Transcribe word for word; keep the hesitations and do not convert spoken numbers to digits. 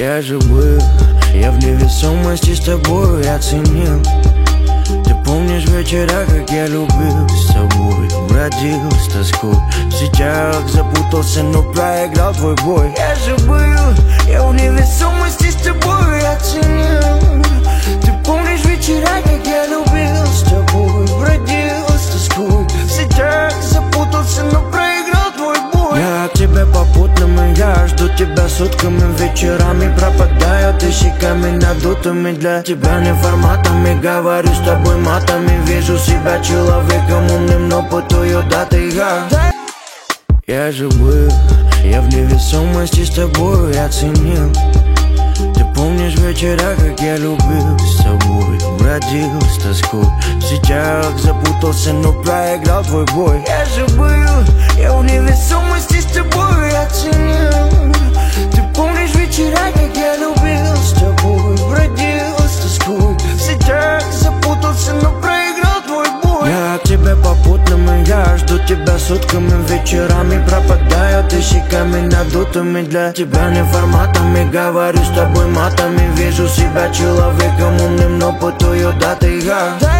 Я же был, я в невесомости с тобой оценил. Ты помнишь вечера, как я любил с тобой, бродил с тоской, в сетях запутался, но проиграл твой бой. Я же был, я в невесомости с тобой оценил. Ты помнишь вечера, как я любил с тобой, бродил с тоской, в сетях запутался, но проиграл твой бой. Я к тебе попутным, и я жду тебя сутками, вечерами пропадаю тысячами надутыми. Для тебя не форматами, говорю с тобой матами. Вижу себя человеком умным, но путаю даты. Я, я же был, я в невесомости с тобой оценил. Ты помнишь вечера, как я любил с тобой, бродил с тоской, в сетях запутался, но проиграл твой бой. Я же был, я в невесомости с тобой оценил. Ты помнишь вечера, как я любил с тобой, бродил с тоской, в сетях запутался, но проиграл твой бой. Я к тебе попутным, и я жду тебя сутками, вечерами пропадаю тысячами надутыми. Для тебя не форматами, говорю с тобой матами. Вижу себя человеком умным, но путаю даты. Я